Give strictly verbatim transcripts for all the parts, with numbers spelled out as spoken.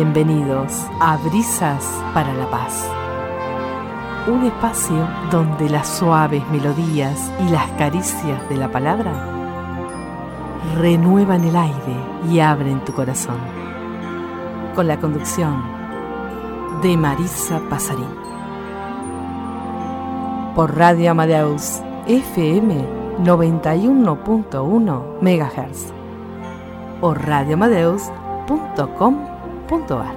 Bienvenidos a Brisas para la Paz, un espacio donde las suaves melodías y las caricias de la palabra renuevan el aire y abren tu corazón. Con la conducción de Marisa Pasarín. Por Radio Amadeus F M noventa y uno punto uno megahertz o radio amadeus punto com punto a r.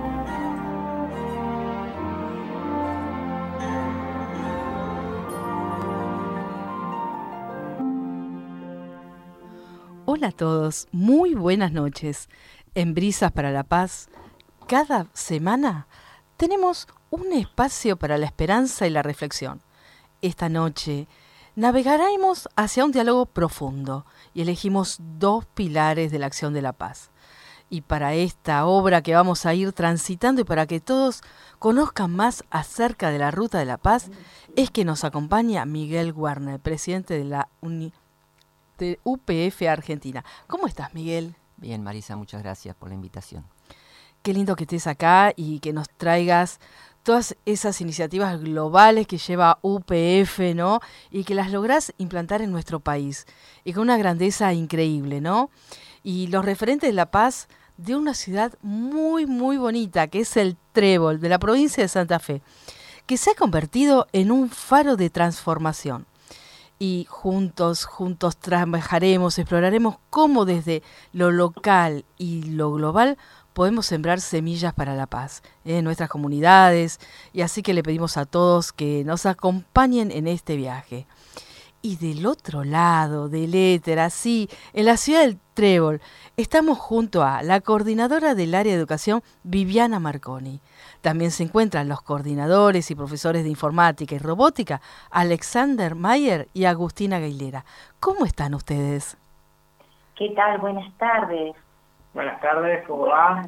Hola a todos, muy buenas noches. En Brisas para la Paz, cada semana tenemos un espacio para la esperanza y la reflexión. Esta noche navegaremos hacia un diálogo profundo y elegimos dos pilares de la acción de la paz. Y para esta obra que vamos a ir transitando y para que todos conozcan más acerca de la Ruta de la Paz, es que nos acompaña Miguel Werner, presidente de la Uni- de U P F Argentina. ¿Cómo estás, Miguel? Bien, Marisa, muchas gracias por la invitación. Qué lindo que estés acá y que nos traigas todas esas iniciativas globales que lleva U P F, ¿no? Y que las lográs implantar en nuestro país. Y con una grandeza increíble, ¿no? Y los referentes de la paz de una ciudad muy, muy bonita, que es el Trébol, de la provincia de Santa Fe, que se ha convertido en un faro de transformación. Y juntos, juntos trabajaremos, exploraremos cómo desde lo local y lo global podemos sembrar semillas para la paz en nuestras comunidades, y así que le pedimos a todos que nos acompañen en este viaje. Y del otro lado del éter, así, en la ciudad del Trébol, estamos junto a la coordinadora del área de educación, Viviana Marconi. También se encuentran los coordinadores y profesores de informática y robótica, Alexander Mayer y Agustina Gailera. ¿Cómo están ustedes? ¿Qué tal? Buenas tardes. Buenas tardes, ¿cómo va?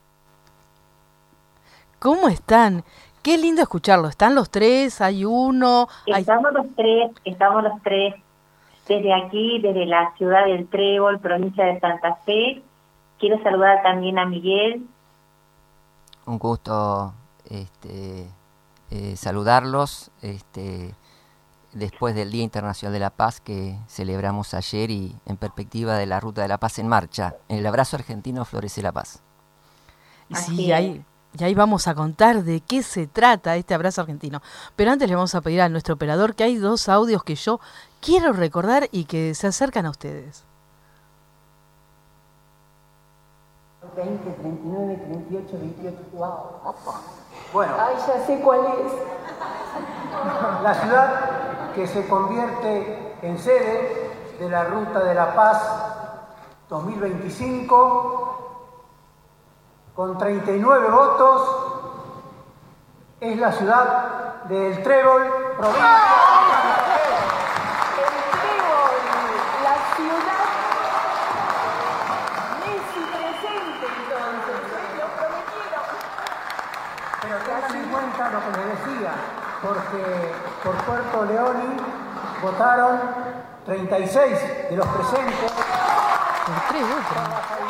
¿Cómo están? Qué lindo escucharlo. ¿Están los tres? ¿Hay uno? Estamos hay... los tres, estamos los tres desde aquí, desde la ciudad del Trébol, provincia de Santa Fe. Quiero saludar también a Miguel. Un gusto este, eh, saludarlos este, después del Día Internacional de la Paz que celebramos ayer y en perspectiva de la Ruta de la Paz en marcha. En el abrazo argentino florece la paz. Sí, ahí... Y ahí vamos a contar de qué se trata este abrazo argentino. Pero antes le vamos a pedir a nuestro operador que hay dos audios que yo quiero recordar y que se acercan a ustedes. veinte, treinta y nueve, treinta y ocho, veintiocho. Wow. Bueno. Ay, ya sé cuál es. La ciudad que se convierte en sede de la Ruta de la Paz dos mil veinticinco... con treinta y nueve votos, es la ciudad del Trébol, provincia de Santa Fe. El Trébol, la ciudad Messi presente entonces, ¿eh? Lo prometieron. Pero tengan en cuenta lo que les decía, porque por Puerto Leoni votaron treinta y seis de los presentes. Por tres votos.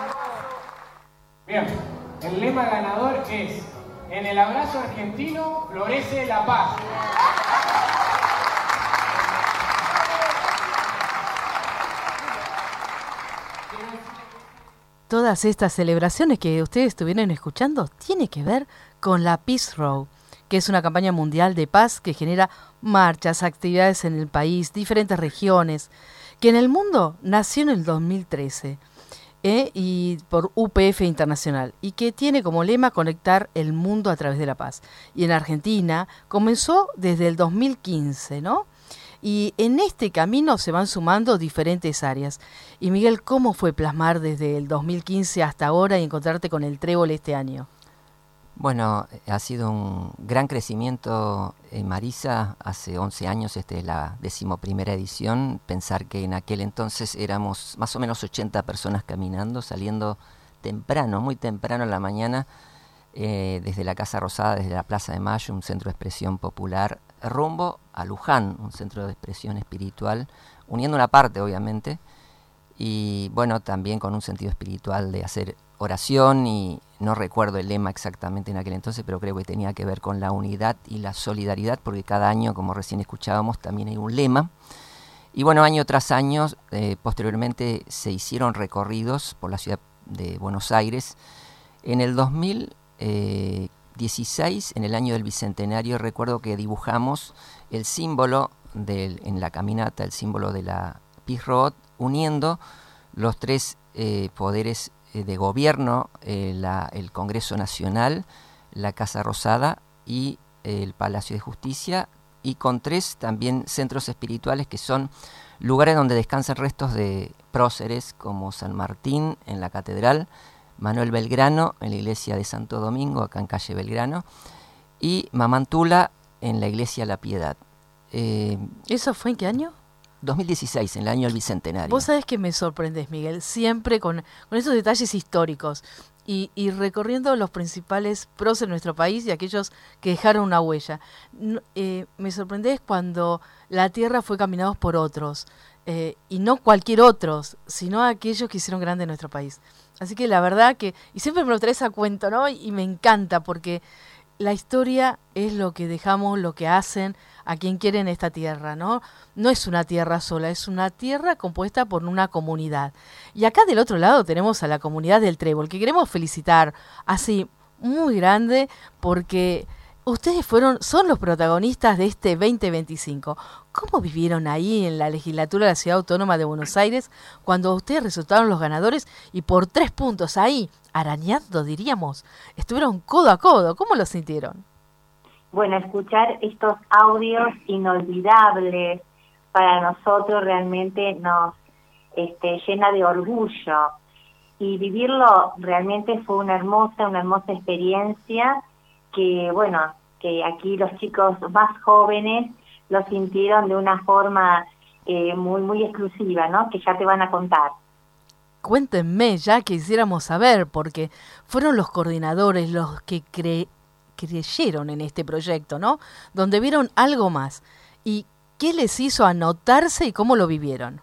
Bien. El lema ganador es: en el abrazo argentino florece la paz. Todas estas celebraciones que ustedes estuvieron escuchando tiene que ver con la Peace Row, que es una campaña mundial de paz que genera marchas, actividades en el país, diferentes regiones, que en el mundo nació en el dos mil trece. ¿Eh? Y por U P F Internacional, y que tiene como lema conectar el mundo a través de la paz. Y en Argentina comenzó desde el dos mil quince, ¿no? Y en este camino se van sumando diferentes áreas. Y Miguel, ¿cómo fue plasmar desde el dos mil quince hasta ahora y encontrarte con el Trébol este año? Bueno, ha sido un gran crecimiento en Marisa. Hace once años, esta es la decimoprimera edición. Pensar que en aquel entonces éramos más o menos ochenta personas caminando, saliendo temprano, muy temprano en la mañana, eh, desde la Casa Rosada, desde la Plaza de Mayo, un centro de expresión popular, rumbo a Luján, un centro de expresión espiritual, uniendo una parte, obviamente, y bueno, también con un sentido espiritual de hacer oración y no recuerdo el lema exactamente en aquel entonces, pero creo que tenía que ver con la unidad y la solidaridad, porque cada año, como recién escuchábamos, también hay un lema. Y bueno, año tras año, eh, posteriormente se hicieron recorridos por la ciudad de Buenos Aires. En el dos mil dieciséis, en el año del Bicentenario, recuerdo que dibujamos el símbolo del, en la caminata, el símbolo de la Peace Road, uniendo los tres eh, poderes eh, de gobierno, eh, la, el Congreso Nacional, la Casa Rosada y eh, el Palacio de Justicia, y con tres también centros espirituales que son lugares donde descansan restos de próceres como San Martín en la Catedral, Manuel Belgrano en la iglesia de Santo Domingo, acá en calle Belgrano, y Mamantula en la iglesia La Piedad. Eh, ¿Eso fue en qué año? dos mil dieciséis, en el año del Bicentenario. Vos sabés que me sorprendes, Miguel, siempre con, con esos detalles históricos y, y recorriendo los principales próceres de nuestro país y aquellos que dejaron una huella. No, eh, me sorprendés cuando la tierra fue caminada por otros, eh, y no cualquier otros, sino aquellos que hicieron grande nuestro país. Así que la verdad que, y siempre me lo traes a cuento, ¿no? Y, y me encanta porque la historia es lo que dejamos, lo que hacen a quien quiere en esta tierra, ¿no? No es una tierra sola, es una tierra compuesta por una comunidad. Y acá del otro lado tenemos a la comunidad del Trébol, que queremos felicitar así muy grande porque ustedes fueron, son los protagonistas de este veinte veinticinco. ¿Cómo vivieron ahí en la legislatura de la Ciudad Autónoma de Buenos Aires cuando ustedes resultaron los ganadores y por tres puntos ahí, arañando diríamos, estuvieron codo a codo? ¿Cómo lo sintieron? Bueno, escuchar estos audios inolvidables para nosotros realmente nos este, llena de orgullo, y vivirlo realmente fue una hermosa, una hermosa experiencia que, bueno, que aquí los chicos más jóvenes lo sintieron de una forma eh, muy, muy exclusiva, ¿no? Que ya te van a contar. Cuéntenme, ya quisiéramos saber, porque fueron los coordinadores los que cre creyeron en este proyecto, ¿no? Donde vieron algo más. ¿Y qué les hizo anotarse y cómo lo vivieron?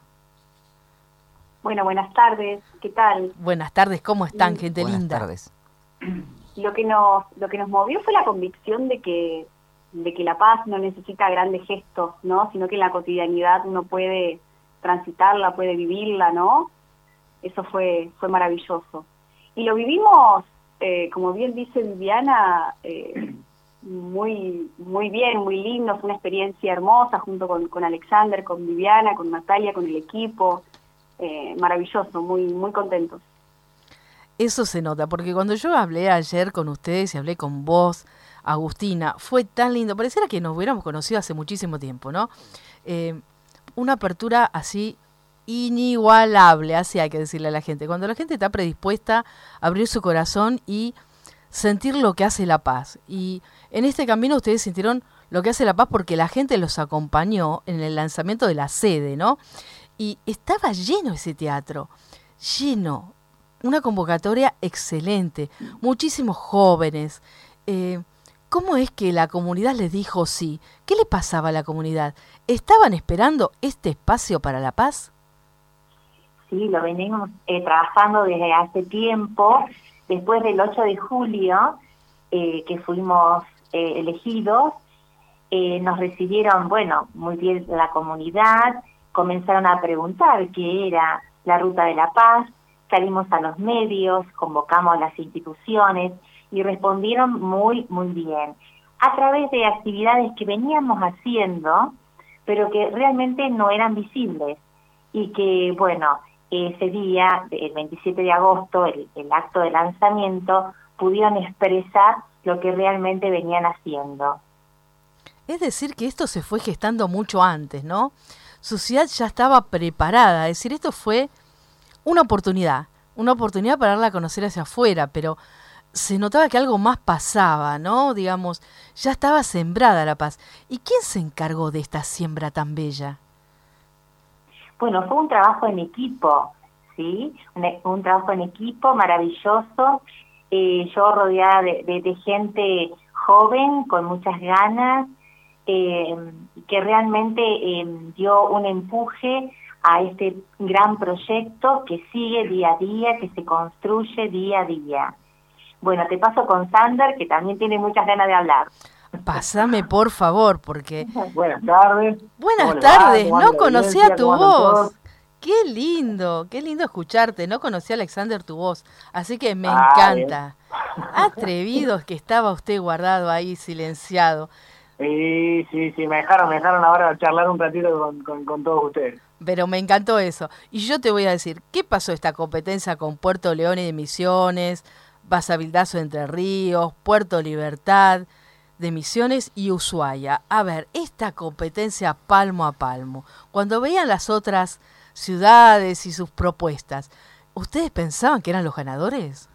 Bueno, buenas tardes, ¿qué tal? Buenas tardes, ¿cómo están, Sí. gente Buenas linda? tardes. Lo que nos lo que nos movió fue la convicción de que de que la paz no necesita grandes gestos, ¿no? Sino que en la cotidianidad uno puede transitarla, puede vivirla, ¿no? Eso fue fue maravilloso. Y lo vivimos, eh, como bien dice Viviana, eh, muy muy bien, muy lindo. Fue una experiencia hermosa junto con, con Alexander, con Viviana, con Natalia, con el equipo. Eh, maravilloso, muy muy contentos. Eso se nota, porque cuando yo hablé ayer con ustedes y hablé con vos, Agustina, fue tan lindo, pareciera que nos hubiéramos conocido hace muchísimo tiempo, ¿no? Eh, una apertura así inigualable, así hay que decirle a la gente. Cuando la gente está predispuesta a abrir su corazón y sentir lo que hace la paz. Y en este camino ustedes sintieron lo que hace la paz porque la gente los acompañó en el lanzamiento de la sede, ¿no? Y estaba lleno ese teatro, lleno. Una convocatoria excelente, muchísimos jóvenes. Eh, ¿Cómo es que la comunidad les dijo sí? ¿Qué le pasaba a la comunidad? ¿Estaban esperando este espacio para la paz? Sí, lo venimos eh, trabajando desde hace tiempo. Después del ocho de julio, eh, que fuimos eh, elegidos, eh, nos recibieron, bueno, muy bien la comunidad, comenzaron a preguntar qué era la Ruta de la Paz. Salimos a los medios, convocamos a las instituciones y respondieron muy, muy bien. A través de actividades que veníamos haciendo, pero que realmente no eran visibles. Y que, bueno, ese día, el veintisiete de agosto, el, el acto de lanzamiento, pudieron expresar lo que realmente venían haciendo. Es decir, que esto se fue gestando mucho antes, ¿no? Su ciudad ya estaba preparada, es decir, esto fue una oportunidad, una oportunidad para darla a conocer hacia afuera, pero se notaba que algo más pasaba, ¿no? Digamos, ya estaba sembrada la paz. ¿Y quién se encargó de esta siembra tan bella? Bueno, fue un trabajo en equipo, ¿sí? Un, un trabajo en equipo maravilloso. Eh, yo rodeada de, de, de gente joven, con muchas ganas, eh, que realmente eh, dio un empuje a este gran proyecto que sigue día a día, que se construye día a día. Bueno, te paso con Sander, que también tiene muchas ganas de hablar. Pásame, por favor, porque... Buenas tardes. Buenas tardes, no conocía tu voz. Qué lindo, qué lindo escucharte. No conocía, Alexander, tu voz, así que me ah, encanta. Bien. Atrevidos que estaba usted guardado ahí, silenciado. Sí, sí, sí, me dejaron, me dejaron ahora charlar un ratito con, con, con todos ustedes. Pero me encantó eso. Y yo te voy a decir, ¿qué pasó esta competencia con Puerto León y de Misiones, Basavilbaso de Entre Ríos, Puerto Libertad de Misiones y Ushuaia? A ver, esta competencia palmo a palmo, cuando veían las otras ciudades y sus propuestas, ¿ustedes pensaban que eran los ganadores?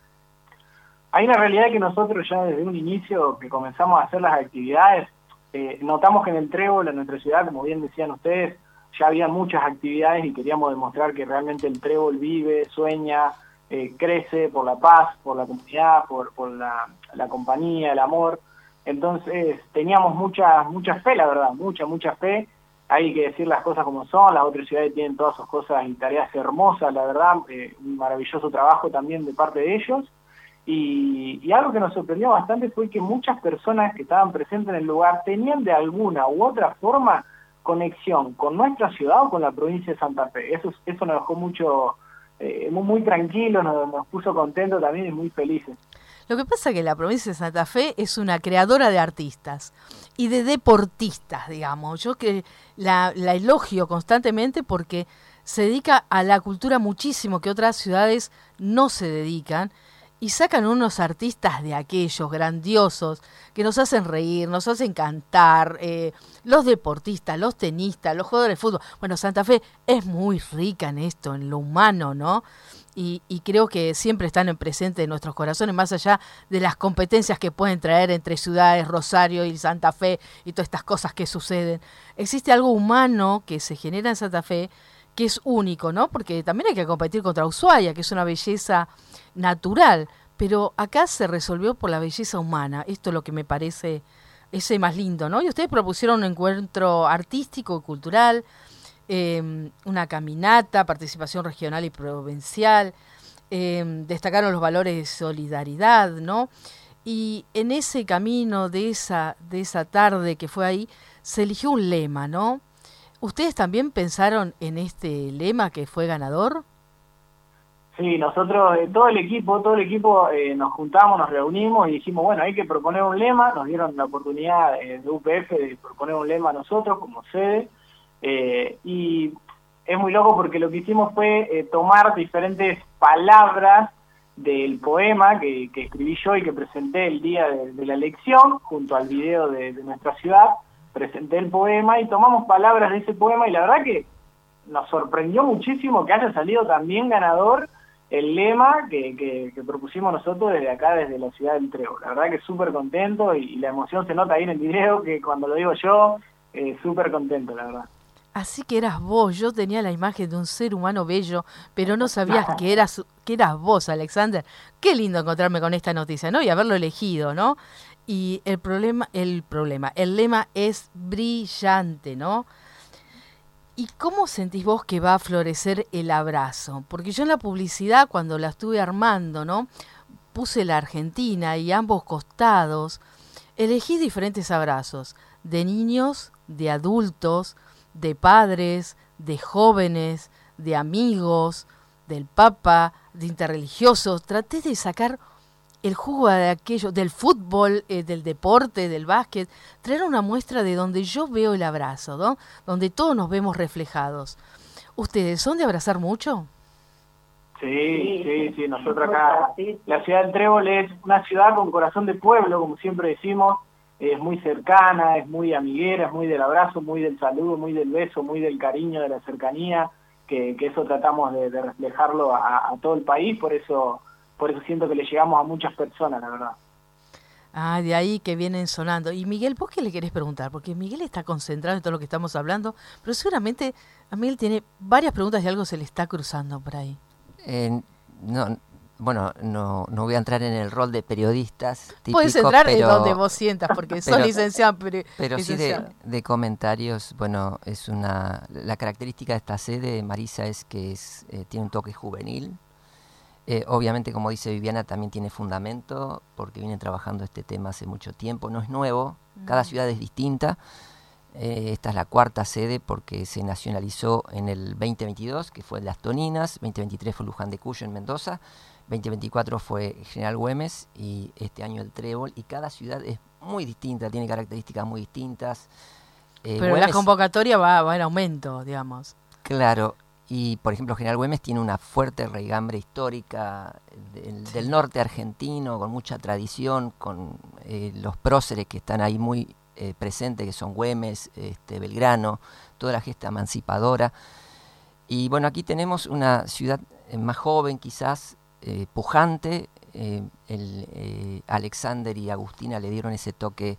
Hay una realidad que nosotros ya desde un inicio que comenzamos a hacer las actividades, eh, notamos que en el Trébol, en nuestra ciudad, como bien decían ustedes, ya había muchas actividades y queríamos demostrar que realmente el Trébol vive, sueña, eh, crece por la paz, por la comunidad, por, por la, la compañía, el amor. Entonces teníamos mucha, mucha fe, la verdad, mucha, mucha fe. Hay que decir las cosas como son, las otras ciudades tienen todas sus cosas y tareas hermosas, la verdad, eh, un maravilloso trabajo también de parte de ellos. Y, y algo que nos sorprendió bastante fue que muchas personas que estaban presentes en el lugar tenían de alguna u otra forma conexión con nuestra ciudad o con la provincia de Santa Fe. Eso, eso nos dejó mucho, eh, muy, muy tranquilos, nos, nos puso contentos también y muy felices. Lo que pasa es que la provincia de Santa Fe es una creadora de artistas y de deportistas, digamos. Yo que la, la elogio constantemente porque se dedica a la cultura muchísimo que otras ciudades no se dedican, y sacan unos artistas de aquellos grandiosos que nos hacen reír, nos hacen cantar, eh, los deportistas, los tenistas, los jugadores de fútbol. Bueno, Santa Fe es muy rica en esto, en lo humano, ¿no? Y, y creo que siempre están en presente en nuestros corazones, más allá de las competencias que pueden traer entre ciudades, Rosario y Santa Fe y todas estas cosas que suceden. Existe algo humano que se genera en Santa Fe que es único, ¿no? Porque también hay que competir contra Ushuaia, que es una belleza natural, pero acá se resolvió por la belleza humana. Esto es lo que me parece ese más lindo, ¿no? Y ustedes propusieron un encuentro artístico y cultural, eh, una caminata, participación regional y provincial, eh, destacaron los valores de solidaridad, ¿no? Y en ese camino de esa, de esa tarde que fue ahí, se eligió un lema, ¿no? ¿Ustedes también pensaron en este lema que fue ganador? Sí, nosotros, eh, todo el equipo, todo el equipo eh, nos juntamos, nos reunimos y dijimos, bueno, hay que proponer un lema. Nos dieron la oportunidad eh, de U P F de proponer un lema a nosotros como sede. Eh, y es muy loco porque lo que hicimos fue eh, tomar diferentes palabras del poema que, que escribí yo y que presenté el día de, de la elección, junto al video de, de nuestra ciudad. Presenté el poema y tomamos palabras de ese poema y la verdad que nos sorprendió muchísimo que haya salido también ganador el lema que, que, que propusimos nosotros desde acá, desde la ciudad del Trébol. La verdad que súper contento y, y la emoción se nota ahí en el video, que cuando lo digo yo, eh, súper contento, la verdad. Así que eras vos. Yo tenía la imagen de un ser humano bello, pero no sabías que eras, que eras vos, Alexander. Qué lindo encontrarme con esta noticia, ¿no? Y haberlo elegido, ¿no? Y el problema, el problema, el lema es brillante, ¿no? ¿Y cómo sentís vos que va a florecer el abrazo? Porque yo en la publicidad, cuando la estuve armando, ¿no? Puse la Argentina y ambos costados, elegí diferentes abrazos, de niños, de adultos, de padres, de jóvenes, de amigos, del Papa, de interreligiosos. Traté de sacar el jugo de aquello, del fútbol, eh, del deporte, del básquet, traer una muestra de donde yo veo el abrazo, ¿no? Donde todos nos vemos reflejados. ¿Ustedes son de abrazar mucho? Sí, sí, sí, nosotros acá, la ciudad del Trébol es una ciudad con corazón de pueblo, como siempre decimos, es muy cercana, es muy amiguera, es muy del abrazo, muy del saludo, muy del beso, muy del cariño, de la cercanía, que, que eso tratamos de, de reflejarlo a, a todo el país, por eso... Por eso siento que le llegamos a muchas personas, la verdad. Ah, de ahí que vienen sonando. Y Miguel, ¿vos qué le querés preguntar? Porque Miguel está concentrado en todo lo que estamos hablando, pero seguramente a Miguel tiene varias preguntas y algo se le está cruzando por ahí. Eh, no, bueno, no, no voy a entrar en el rol de periodistas típico, puedes entrar pero, en donde vos sientas, porque sos pero, licenciado. Pero, pero licenciado. sí de, de comentarios, bueno, es una la característica de esta sede, Marisa, es que es eh, tiene un toque juvenil. Eh, obviamente, como dice Viviana, también tiene fundamento, porque viene trabajando este tema hace mucho tiempo, no es nuevo, cada mm. ciudad es distinta. Eh, esta es la cuarta sede porque se nacionalizó en el veinte veintidós, que fue Las Toninas, veinte veintitrés fue Luján de Cuyo en Mendoza, veinte veinticuatro fue General Güemes y este año el Trébol, y cada ciudad es muy distinta, tiene características muy distintas. Eh, Pero Güemes, la convocatoria va, va en aumento, digamos. Claro, y por ejemplo General Güemes tiene una fuerte raigambre histórica del, sí. del norte argentino, con mucha tradición, con eh, los próceres que están ahí muy Eh, presente, que son Güemes, este, Belgrano, toda la gesta emancipadora. Y bueno, aquí tenemos una ciudad eh, más joven quizás, eh, pujante. eh, el, eh, Alexander y Agustina le dieron ese toque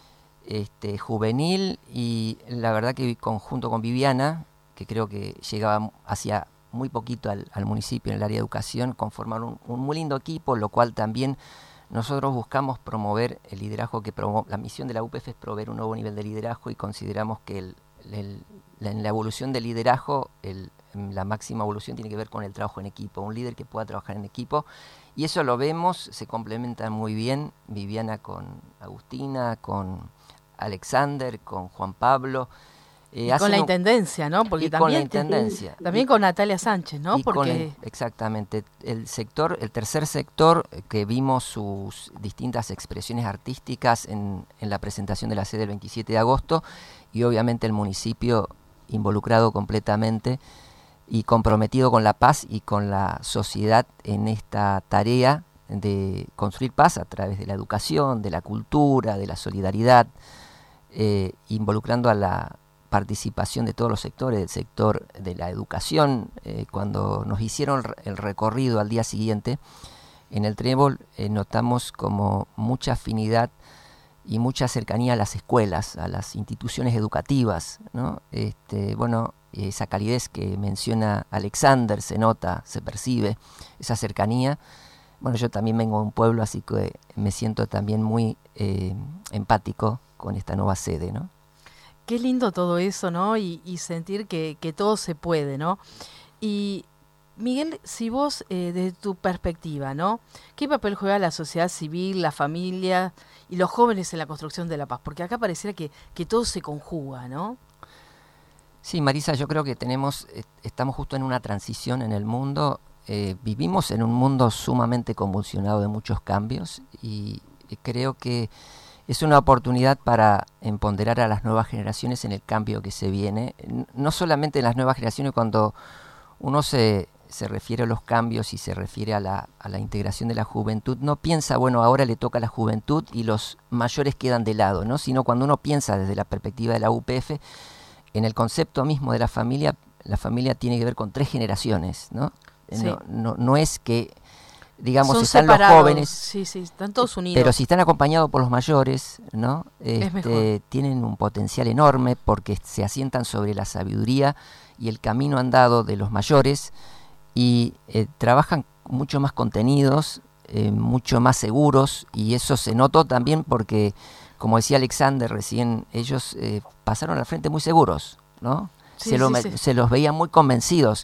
este, juvenil, y la verdad que conjunto con Viviana, que creo que llegaba hacia muy poquito al, al municipio en el área de educación, conformaron un, un muy lindo equipo, lo cual también nosotros buscamos promover el liderazgo, que promo la misión de la U P F es proveer un nuevo nivel de liderazgo, y consideramos que el, el, la, en la evolución del liderazgo, el, la máxima evolución tiene que ver con el trabajo en equipo, un líder que pueda trabajar en equipo, y eso lo vemos, se complementa muy bien Viviana con Agustina, con Alexander, con Juan Pablo. Eh, y con la intendencia, ¿no? Porque y también, con la intendencia. También y, con Natalia Sánchez, ¿no? Y Porque con el, exactamente. El sector, el tercer sector, que vimos sus distintas expresiones artísticas en, en la presentación de la sede del veintisiete de agosto, y obviamente el municipio involucrado completamente y comprometido con la paz y con la sociedad en esta tarea de construir paz a través de la educación, de la cultura, de la solidaridad, eh, involucrando a la participación de todos los sectores, del sector de la educación. Eh, cuando nos hicieron el recorrido al día siguiente en el Trébol, eh, notamos como mucha afinidad y mucha cercanía a las escuelas, a las instituciones educativas, ¿no? Este, bueno, esa calidez que menciona Alexander se nota, se percibe, esa cercanía. Bueno, yo también vengo de un pueblo, así que me siento también muy eh, empático con esta nueva sede, ¿no? Qué lindo todo eso, ¿no? Y, y sentir que, que todo se puede, ¿no? Y Miguel, si vos, eh, desde tu perspectiva, ¿no? ¿Qué papel juega la sociedad civil, la familia y los jóvenes en la construcción de la paz? Porque acá pareciera que, que todo se conjuga, ¿no? Sí, Marisa, yo creo que tenemos, estamos justo en una transición en el mundo. Eh, vivimos en un mundo sumamente convulsionado de muchos cambios, y, y creo que es una oportunidad para empoderar a las nuevas generaciones en el cambio que se viene. No solamente en las nuevas generaciones, cuando uno se, se refiere a los cambios y se refiere a la, a la integración de la juventud, no piensa, bueno, ahora le toca a la juventud y los mayores quedan de lado, ¿no? Sino cuando uno piensa desde la perspectiva de la U P F, en el concepto mismo de la familia, la familia tiene que ver con tres generaciones, ¿no? Sí. No, no, no es que, digamos, son están separados. Los jóvenes, sí, sí, están todos unidos. Pero si están acompañados por los mayores, ¿no? Este, tienen un potencial enorme, porque se asientan sobre la sabiduría y el camino andado de los mayores, y eh, trabajan mucho más contenidos, eh, mucho más seguros, y eso se notó también porque, como decía Alexander recién, ellos eh, pasaron al frente muy seguros, ¿no? Sí, se, sí, lo, sí. se los veía muy convencidos.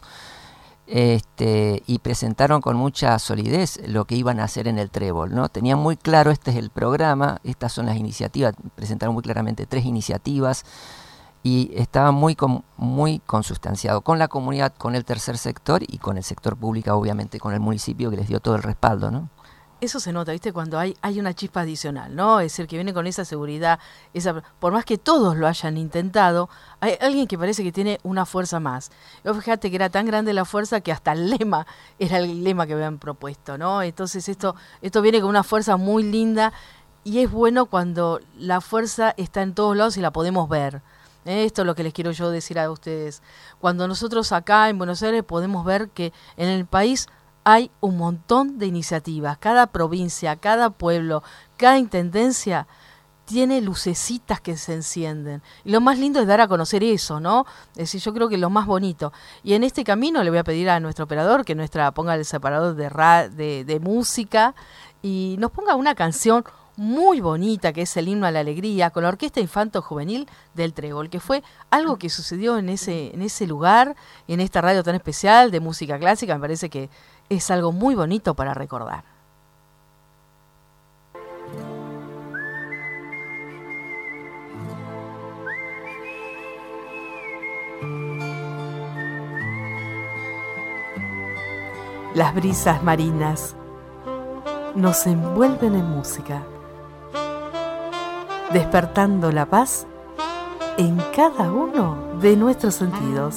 Este, y presentaron con mucha solidez lo que iban a hacer en el Trébol, ¿no? Tenían muy claro, este es el programa, estas son las iniciativas, presentaron muy claramente tres iniciativas, y estaban muy, con, muy consustanciados con la comunidad, con el tercer sector y con el sector público, obviamente con el municipio, que les dio todo el respaldo, ¿no? Eso se nota, ¿viste? Cuando hay hay una chispa adicional, ¿no? Es decir, que viene con esa seguridad, esa, por más que todos lo hayan intentado, hay alguien que parece que tiene una fuerza más. Yo, fíjate que era tan grande la fuerza que hasta el lema era el lema que habían propuesto, ¿no? Entonces esto esto viene con una fuerza muy linda, y es bueno cuando la fuerza está en todos lados y la podemos ver. ¿Eh? Esto es lo que les quiero yo decir a ustedes. Cuando nosotros acá en Buenos Aires podemos ver que en el país hay un montón de iniciativas, cada provincia, cada pueblo, cada intendencia tiene lucecitas que se encienden. Y lo más lindo es dar a conocer eso, ¿no? Es decir, yo creo que lo más bonito. Y en este camino le voy a pedir a nuestro operador que nuestra ponga el separador de, ra, de, de música y nos ponga una canción muy bonita que es el himno a la alegría con la Orquesta Infanto Juvenil del Trébol, que fue algo que sucedió en ese, en ese lugar y en esta radio tan especial de música clásica. Me parece que es algo muy bonito para recordar. Las brisas marinas nos envuelven en música, despertando la paz en cada uno de nuestros sentidos.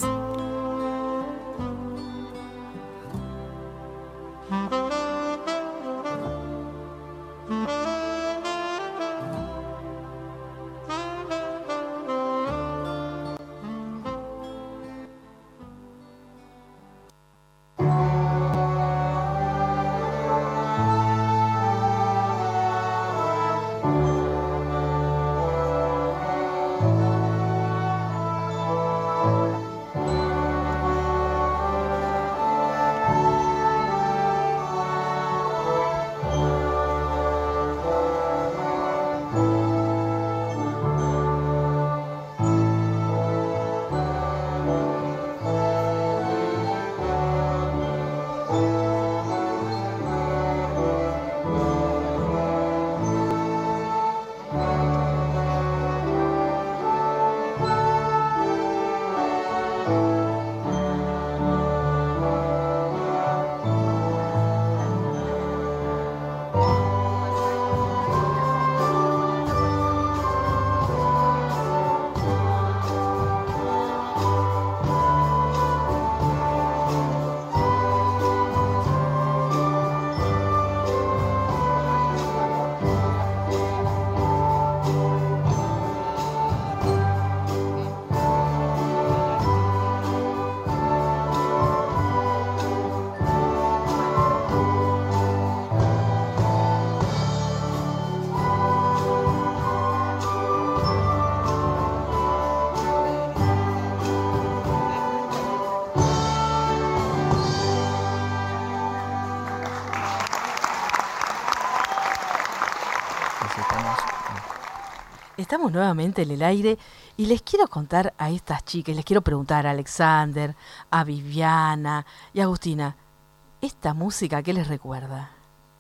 Estamos nuevamente en el aire y les quiero contar a estas chicas, les quiero preguntar a Alexander, a Viviana y a Agustina, ¿esta música qué les recuerda?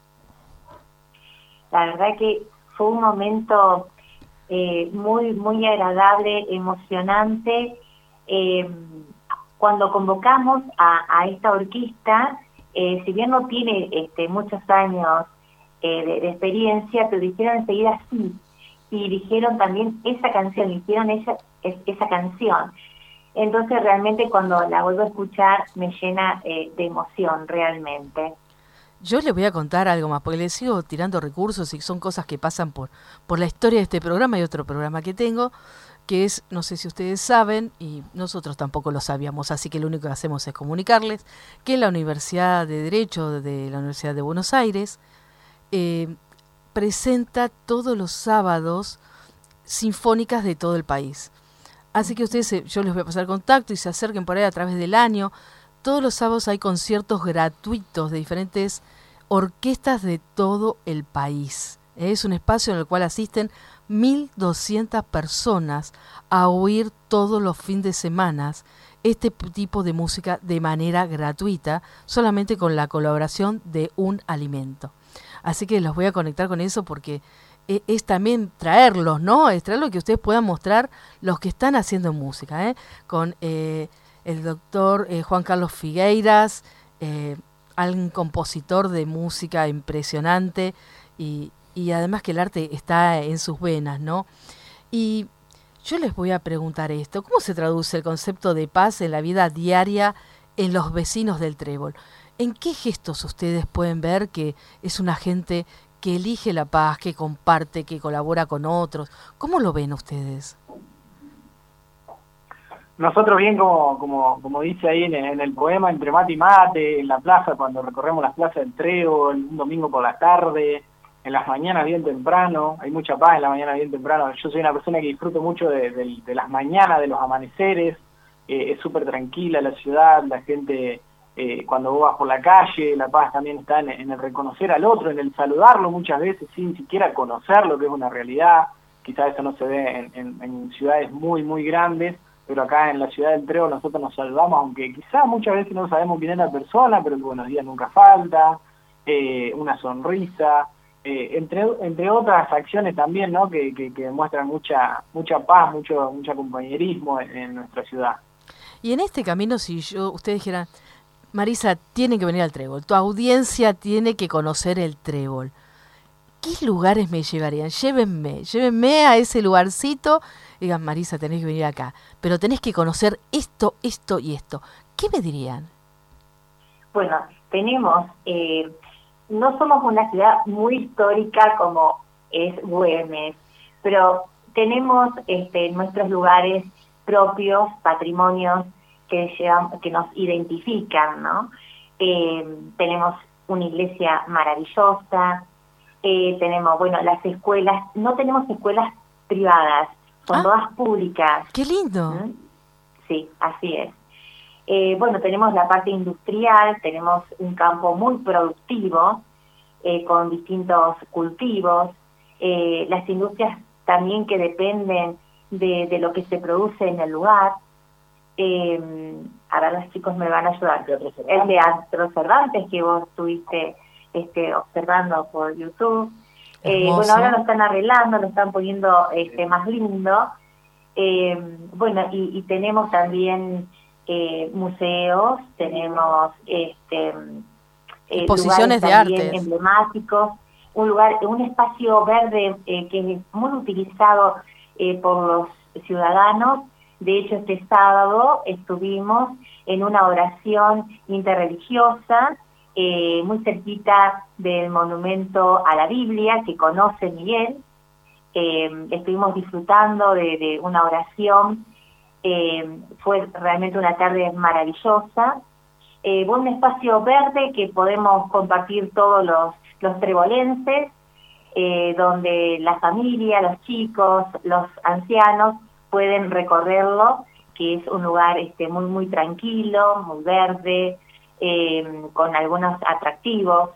La verdad que fue un momento eh, muy, muy agradable, emocionante. Eh, cuando convocamos a, a esta orquesta, eh, si bien no tiene este, muchos años eh, de, de experiencia, pero dijeron enseguida sí. Y dijeron también esa canción, hicieron esa, es, esa canción. Entonces realmente cuando la vuelvo a escuchar me llena eh, de emoción realmente. Yo les voy a contar algo más, porque les sigo tirando recursos y son cosas que pasan por, por la historia de este programa y otro programa que tengo, que es, no sé si ustedes saben, y nosotros tampoco lo sabíamos, así que lo único que hacemos es comunicarles, que la Universidad de Derecho de la Universidad de Buenos Aires eh, presenta todos los sábados sinfónicas de todo el país. Así que ustedes, yo les voy a pasar contacto y se acerquen por ahí a través del año. Todos los sábados hay conciertos gratuitos de diferentes orquestas de todo el país. Es un espacio en el cual asisten mil doscientas personas a oír todos los fines de semana este tipo de música de manera gratuita, solamente con la colaboración de un alimento. Así que los voy a conectar con eso porque es, es también traerlos, ¿no? Es traerlo que ustedes puedan mostrar los que están haciendo música, ¿eh? Con eh, el doctor eh, Juan Carlos Figueiras, eh, un compositor de música impresionante y, y además que el arte está en sus venas, ¿no? Y yo les voy a preguntar esto, ¿cómo se traduce el concepto de paz en la vida diaria en los vecinos del Trébol? ¿En qué gestos ustedes pueden ver que es una gente que elige la paz, que comparte, que colabora con otros? ¿Cómo lo ven ustedes? Nosotros bien, como como como dice ahí en el, en el poema, entre mate y mate, en la plaza, cuando recorremos las plazas del Trébol, un domingo por la tarde, en las mañanas bien temprano, hay mucha paz en la mañana bien temprano. Yo soy una persona que disfruto mucho de, de, de las mañanas, de los amaneceres, eh, es súper tranquila la ciudad, la gente eh, cuando vos vas por la calle, la paz también está en, en el reconocer al otro, en el saludarlo muchas veces sin siquiera conocerlo, que es una realidad. Quizás eso no se ve en, en, en ciudades muy, muy grandes, pero acá en la ciudad del Trébol nosotros nos saludamos, aunque quizás muchas veces no sabemos quién es la persona, pero el buenos días nunca falta, eh, una sonrisa, eh, entre entre otras acciones también, ¿no? que, que, que demuestran mucha mucha paz, mucho mucho compañerismo en, en nuestra ciudad. Y en este camino, si yo ustedes dijeran, Marisa, tiene que venir al Trébol, tu audiencia tiene que conocer el Trébol, ¿qué lugares me llevarían? Llévenme, llévenme a ese lugarcito, digan, Marisa, tenés que venir acá, pero tenés que conocer esto, esto y esto. ¿Qué me dirían? Bueno, tenemos, eh, no somos una ciudad muy histórica como es Güemes, pero tenemos este, nuestros lugares propios, patrimonios que, llevan, que nos identifican, ¿no? Eh, tenemos una iglesia maravillosa, eh, tenemos, bueno, las escuelas, no tenemos escuelas privadas, son ah, todas públicas. ¡Qué lindo! ¿Mm? Sí, así es. Eh, bueno, tenemos la parte industrial, tenemos un campo muy productivo, eh, con distintos cultivos, eh, las industrias también que dependen de, de lo que se produce en el lugar. Eh, ahora los chicos me van a ayudar. El de Astro Cervantes que vos estuviste este, observando por YouTube. Eh, bueno, ahora lo están arreglando, lo están poniendo este, más lindo. Eh, bueno, y, y tenemos también eh, museos, tenemos este, eh, exposiciones de arte emblemáticos, un lugar, un espacio verde eh, que es muy utilizado eh, por los ciudadanos. De hecho, este sábado estuvimos en una oración interreligiosa eh, muy cerquita del monumento a la Biblia que conoce Miguel. Eh, estuvimos disfrutando de, de una oración, eh, fue realmente una tarde maravillosa. Eh, un espacio verde que podemos compartir todos los, los trebolenses, eh, donde la familia, los chicos, los ancianos pueden recorrerlo, que es un lugar este, muy muy tranquilo, muy verde, eh, con algunos atractivos.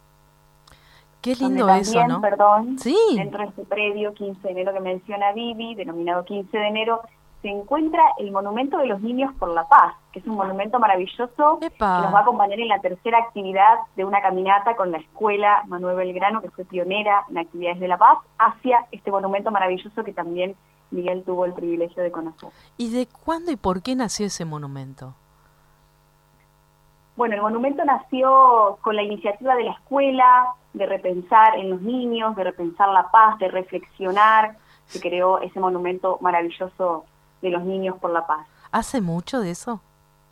Qué lindo también, eso, ¿no? Perdón, sí. Dentro de este predio quince de enero que menciona Vivi, denominado quince de enero, se encuentra el Monumento de los Niños por la Paz, que es un monumento maravilloso ¡Epa! Que nos va a acompañar en la tercera actividad de una caminata con la escuela Manuel Belgrano, que fue pionera en actividades de la paz, hacia este monumento maravilloso que también Miguel tuvo el privilegio de conocer. ¿Y de cuándo y por qué nació ese monumento? Bueno, el monumento nació con la iniciativa de la escuela, de repensar en los niños, de repensar la paz, de reflexionar. Se creó ese monumento maravilloso de los niños por la paz. ¿Hace mucho de eso?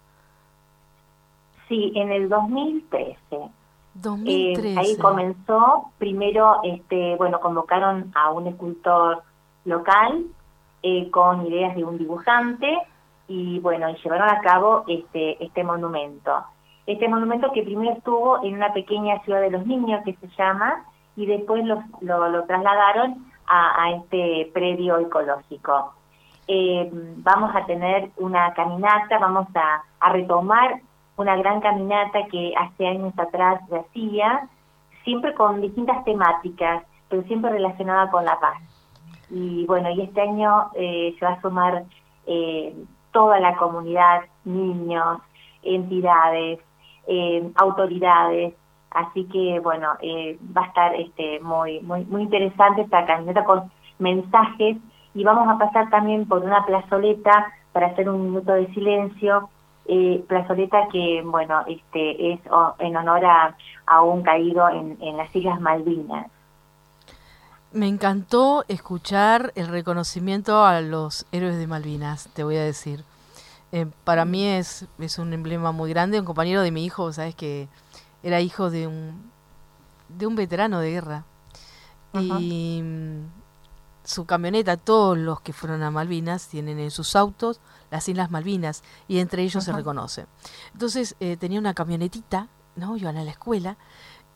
Sí, en el dos mil trece. dos mil trece. Eh, ahí comenzó, primero, este, bueno, convocaron a un escultor local eh, con ideas de un dibujante y bueno, y llevaron a cabo este, este monumento. Este monumento que primero estuvo en una pequeña ciudad de los niños que se llama y después lo, lo, lo trasladaron a, a este predio ecológico. Eh, vamos a tener una caminata, vamos a, a retomar una gran caminata que hace años atrás se hacía, siempre con distintas temáticas, pero siempre relacionada con la paz. Y bueno, y este año eh, se va a sumar eh, toda la comunidad, niños, entidades, eh, autoridades, así que bueno, eh, va a estar este muy muy muy interesante esta caminata con mensajes y vamos a pasar también por una plazoleta para hacer un minuto de silencio, eh, plazoleta que bueno este es oh, en honor a, a un caído en, en las Islas Malvinas. Me encantó escuchar el reconocimiento a los héroes de Malvinas, te voy a decir. Eh, para mí es, es un emblema muy grande. Un compañero de mi hijo, sabes que era hijo de un de un veterano de guerra. Uh-huh. Y mm, su camioneta, todos los que fueron a Malvinas tienen en sus autos las Islas Malvinas y entre ellos uh-huh. se reconoce. Entonces eh, tenía una camionetita, ¿no? Iban a la escuela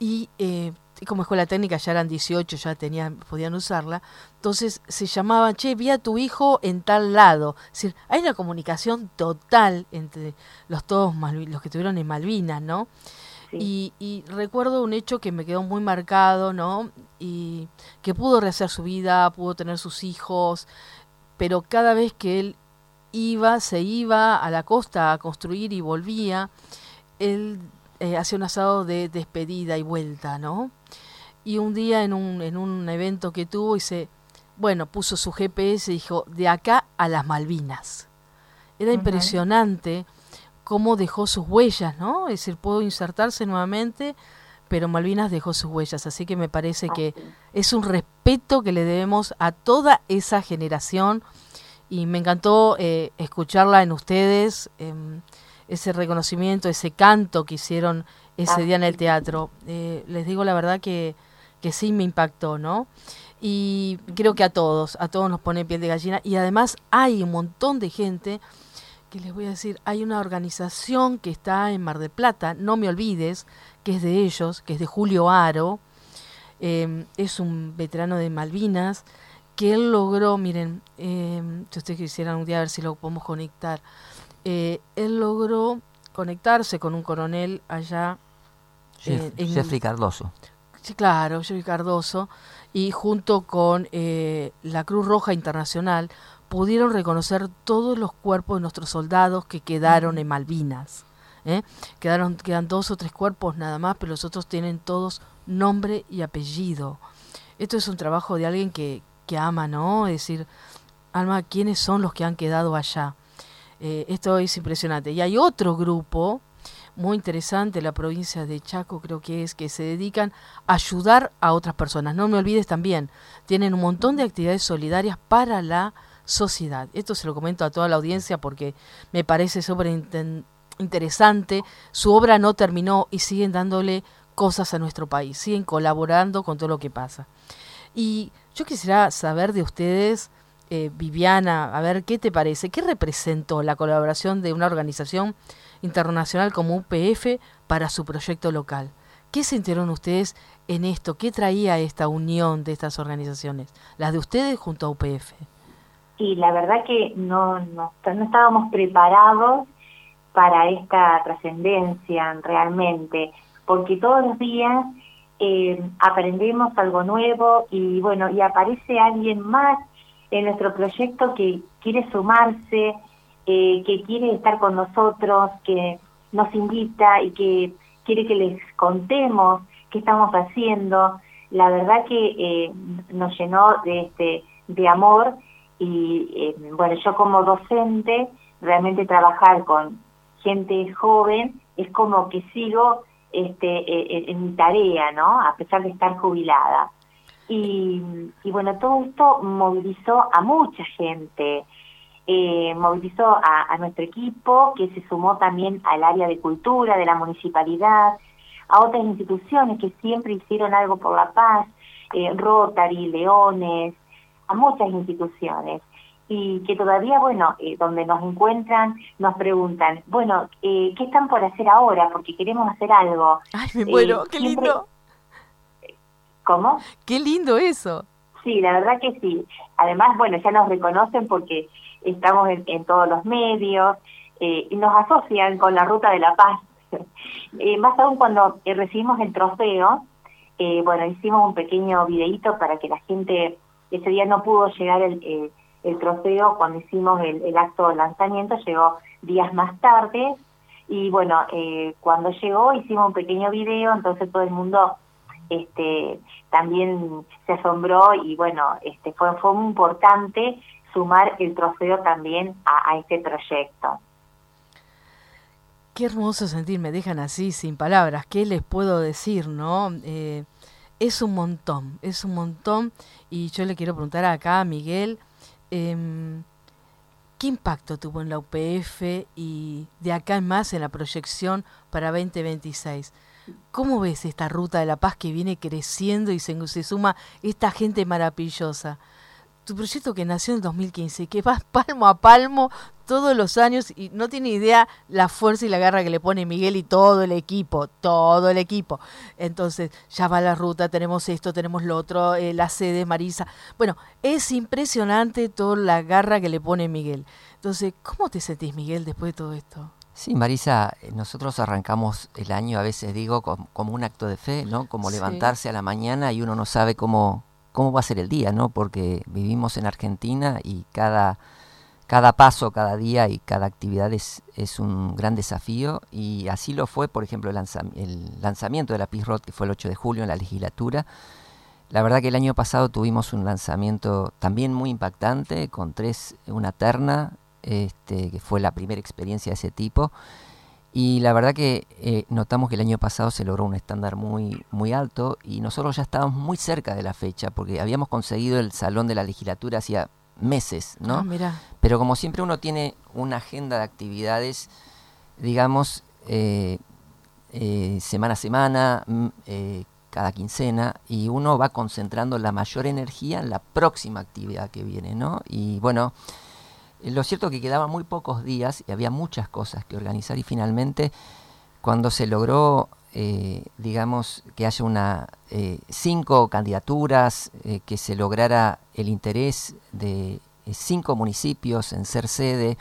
y eh, como escuela técnica ya eran dieciocho, ya tenían, podían usarla, entonces se llamaban, che, vi a tu hijo en tal lado. Es decir, hay una comunicación total entre los todos Malvi- los que estuvieron en Malvinas, ¿no? Sí. Y, y recuerdo un hecho que me quedó muy marcado, ¿no? Y que pudo rehacer su vida, pudo tener sus hijos, pero cada vez que él iba, se iba a la costa a construir y volvía, él eh, hacía un asado de despedida y vuelta, ¿no? Y un día en un, en un evento que tuvo, dice, bueno, puso su G P S y dijo, de acá a las Malvinas. Era uh-huh. impresionante cómo dejó sus huellas, ¿no? Es decir, pudo insertarse nuevamente, pero Malvinas dejó sus huellas. Así que me parece que es un respeto que le debemos a toda esa generación. Y me encantó eh, escucharla en ustedes, eh, ese reconocimiento, ese canto que hicieron ese día en el teatro. Eh, les digo la verdad que, que sí me impactó, ¿no? Y creo que a todos, a todos nos pone piel de gallina. Y además hay un montón de gente que les voy a decir, hay una organización que está en Mar del Plata, no me olvides, que es de ellos, que es de Julio Aro, eh, es un veterano de Malvinas, que él logró, miren, eh, si ustedes quisieran un día a ver si lo podemos conectar, eh, él logró conectarse con un coronel allá. Eh, en, Jeffrey Cardoso. Sí, claro, Jeffrey Cardoso, y junto con eh, la Cruz Roja Internacional pudieron reconocer todos los cuerpos de nuestros soldados que quedaron en Malvinas. ¿eh? Quedaron, quedan dos o tres cuerpos nada más, pero los otros tienen todos nombre y apellido. Esto es un trabajo de alguien que, que ama, ¿no? Es decir, Alma, ¿quiénes son los que han quedado allá? Eh, esto es impresionante. Y hay otro grupo muy interesante, la provincia de Chaco creo que es, que se dedican a ayudar a otras personas. No me olvides también, tienen un montón de actividades solidarias para la sociedad. Esto se lo comento a toda la audiencia porque me parece súper inten- interesante. Su obra no terminó y siguen dándole cosas a nuestro país, siguen colaborando con todo lo que pasa. Y yo quisiera saber de ustedes, eh, Viviana, a ver, ¿qué te parece? ¿Qué representó la colaboración de una organización internacional como U P F para su proyecto local? ¿Qué sintieron ustedes en esto? ¿Qué traía esta unión de estas organizaciones? Las de ustedes junto a U P F. Y la verdad que no, no, no estábamos preparados para esta trascendencia realmente, porque todos los días eh, aprendemos algo nuevo y bueno, y aparece alguien más en nuestro proyecto que quiere sumarse, eh, que quiere estar con nosotros, que nos invita y que quiere que les contemos qué estamos haciendo. La verdad que eh, nos llenó de este de amor y eh, bueno, yo como docente realmente trabajar con gente joven es como que sigo este eh, en mi tarea, ¿no? A pesar de estar jubilada. Y, y bueno, todo esto movilizó a mucha gente, eh, movilizó a, a nuestro equipo, que se sumó también al área de cultura de la municipalidad, a otras instituciones que siempre hicieron algo por la paz, eh, Rotary, Leones, a muchas instituciones, y que todavía, bueno, eh, donde nos encuentran, nos preguntan, bueno, eh, ¿qué están por hacer ahora? Porque queremos hacer algo. ¡Ay, me muero! Eh, ¡Qué siempre... lindo! ¿Cómo? ¡Qué lindo eso! Sí, la verdad que sí. Además, bueno, ya nos reconocen porque estamos en, en todos los medios eh, y nos asocian con la Ruta de la Paz. eh, más aún cuando eh, recibimos el trofeo, eh, bueno, hicimos un pequeño videíto para que la gente, ese día no pudo llegar el, el, el trofeo cuando hicimos el, el acto de lanzamiento, llegó días más tarde y bueno, eh, cuando llegó hicimos un pequeño video, entonces todo el mundo este también se asombró y bueno, este fue, fue muy importante sumar el trofeo también a, a este proyecto. Qué hermoso sentir, me dejan así sin palabras, ¿qué les puedo decir, no? Eh, es un montón, es un montón, y yo le quiero preguntar acá a Miguel, eh, ¿qué impacto tuvo en la U P F y de acá en más en la proyección para veinte veintiséis? ¿Cómo ves esta Ruta de la Paz que viene creciendo y se, se suma esta gente maravillosa? Tu proyecto que nació en el dos mil quince, que vas palmo a palmo todos los años y no tiene idea la fuerza y la garra que le pone Miguel y todo el equipo, todo el equipo. Entonces, ya va la ruta, tenemos esto, tenemos lo otro, eh, la sede, Marisa. Bueno, es impresionante toda la garra que le pone Miguel. Entonces, ¿cómo te sentís, Miguel, después de todo esto? Sí, Marisa, nosotros arrancamos el año, a veces digo, como, como un acto de fe, ¿no? Como sí. levantarse a la mañana y uno no sabe cómo, cómo va a ser el día, ¿no? Porque vivimos en Argentina y cada, cada paso, cada día y cada actividad es, es un gran desafío. Y así lo fue, por ejemplo, el, lanzam- el lanzamiento de la Peace Road, que fue el ocho de julio en la legislatura. La verdad que el año pasado tuvimos un lanzamiento también muy impactante, con tres, una terna, Este, que fue la primera experiencia de ese tipo, y la verdad que eh, notamos que el año pasado se logró un estándar muy, muy alto y nosotros ya estábamos muy cerca de la fecha porque habíamos conseguido el salón de la legislatura hacía meses, ¿no? Ah, mirá. Pero como siempre uno tiene una agenda de actividades, digamos, eh, eh, semana a semana, eh, cada quincena, y uno va concentrando la mayor energía en la próxima actividad que viene, ¿no? Y bueno, lo cierto es que quedaban muy pocos días y había muchas cosas que organizar y finalmente cuando se logró, eh, digamos, que haya una eh, cinco candidaturas, eh, que se lograra el interés de eh, cinco municipios en ser sede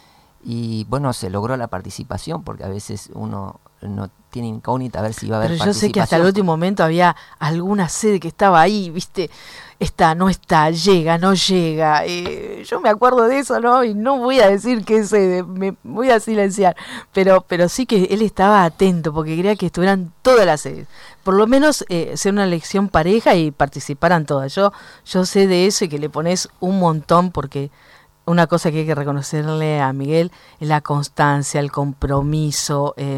y bueno, se logró la participación porque a veces uno no tiene incógnita a ver si iba a haber participación. Pero yo participación. sé que hasta el último momento había alguna sede que estaba ahí, ¿viste? Está, no está, llega, no llega. Eh, yo me acuerdo de eso, ¿no? Y no voy a decir qué sede, me voy a silenciar. Pero pero sí que él estaba atento porque quería que estuvieran todas las sedes. Por lo menos eh, ser una elección pareja y participaran todas. Yo, yo sé de eso y que le pones un montón porque una cosa que hay que reconocerle a Miguel es la constancia, el compromiso. Eh,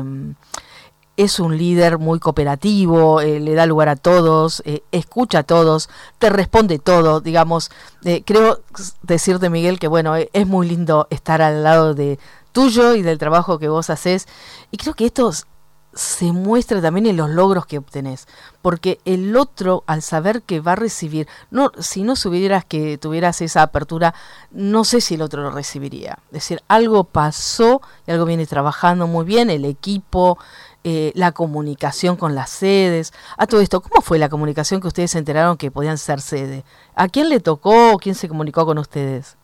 es un líder muy cooperativo, eh, le da lugar a todos, eh, escucha a todos, te responde todo, digamos. Eh, creo decirte, Miguel, que bueno, eh, es muy lindo estar al lado de tuyo y del trabajo que vos hacés. Y creo que esto se muestra también en los logros que obtenés, porque el otro, al saber que va a recibir, no, si no supieras que tuvieras esa apertura, no sé si el otro lo recibiría. Es decir, algo pasó y algo viene trabajando muy bien, el equipo, eh, la comunicación con las sedes. A todo esto, ¿cómo fue la comunicación que ustedes se enteraron que podían ser sede? ¿A quién le tocó? ¿Quién se comunicó con ustedes?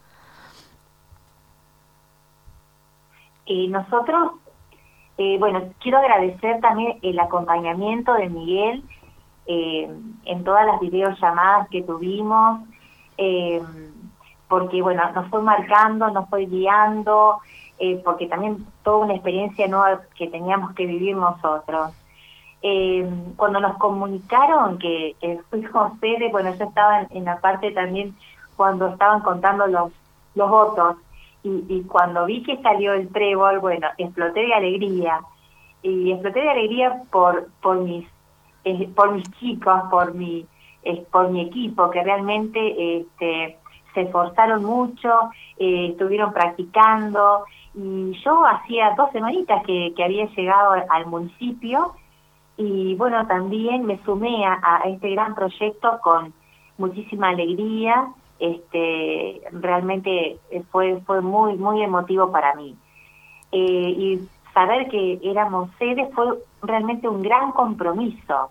Eh, nosotros Eh, bueno, quiero agradecer también el acompañamiento de Miguel eh, en todas las videollamadas que tuvimos, eh, porque bueno, nos fue marcando, nos fue guiando, eh, porque también toda una experiencia nueva que teníamos que vivir nosotros. Eh, cuando nos comunicaron que, que fuimos sede, bueno, yo estaba en, en la parte también cuando estaban contando los, los votos. Y, y cuando vi que salió el trébol, bueno, exploté de alegría. Y exploté de alegría por por mis eh, por mis chicos, por mi eh, por mi equipo, que realmente este, se esforzaron mucho, eh, estuvieron practicando. Y yo hacía dos semanitas que, que había llegado al municipio y bueno, también me sumé a, a este gran proyecto con muchísima alegría. Este, realmente fue fue muy muy emotivo para mí. Eh, y saber que éramos sede fue realmente un gran compromiso.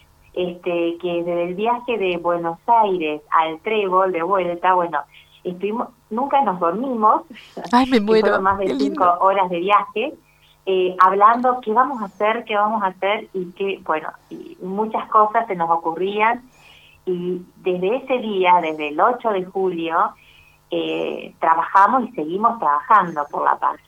Este, que desde el viaje de Buenos Aires al Trébol de vuelta, bueno, estuvimos, nunca nos dormimos. Ay, me muero. Fueron más de cinco horas de viaje, eh, hablando qué vamos a hacer, qué vamos a hacer y que, bueno, y muchas cosas se nos ocurrían. Y desde ese día, desde el ocho de julio, eh, trabajamos y seguimos trabajando por la paz.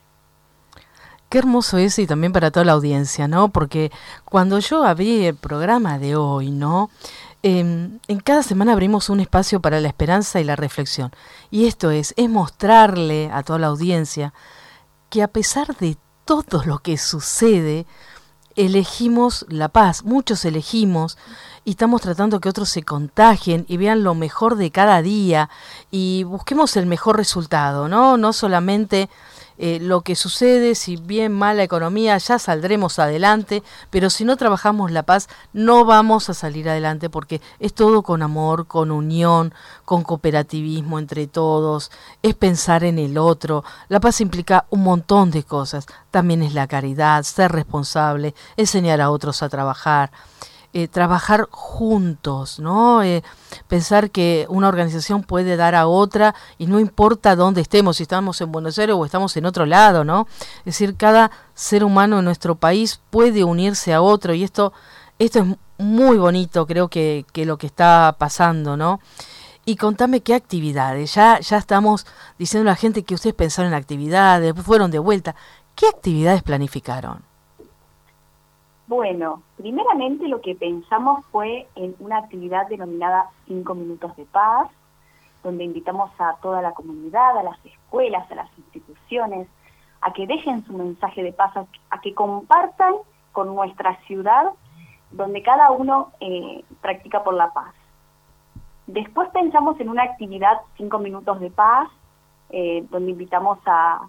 Qué hermoso eso y también para toda la audiencia, ¿no? Porque cuando yo abrí el programa de hoy, ¿no? Eh, en cada semana abrimos un espacio para la esperanza y la reflexión. Y esto es, es mostrarle a toda la audiencia que a pesar de todo lo que sucede, elegimos la paz, muchos elegimos y estamos tratando que otros se contagien y vean lo mejor de cada día y busquemos el mejor resultado, ¿no? No solamente eh, lo que sucede, si bien mala economía, ya saldremos adelante, pero si no trabajamos la paz, no vamos a salir adelante, porque es todo con amor, con unión, con cooperativismo entre todos, es pensar en el otro. La paz implica un montón de cosas, también es la caridad, ser responsable, enseñar a otros a trabajar. Eh, trabajar juntos, ¿no? Eh, pensar que una organización puede dar a otra y no importa dónde estemos, si estamos en Buenos Aires o estamos en otro lado, ¿no? Es decir, cada ser humano en nuestro país puede unirse a otro y esto, esto es muy bonito, creo que, que lo que está pasando, ¿no? Y contame qué actividades, ya, ya estamos diciendo a la gente que ustedes pensaron en actividades, fueron de vuelta, ¿qué actividades planificaron? Bueno, primeramente lo que pensamos fue en una actividad denominada Cinco Minutos de Paz, donde invitamos a toda la comunidad, a las escuelas, a las instituciones, a que dejen su mensaje de paz, a, a que compartan con nuestra ciudad, donde cada uno eh, practica por la paz. Después pensamos en una actividad Cinco Minutos de Paz, eh, donde invitamos a...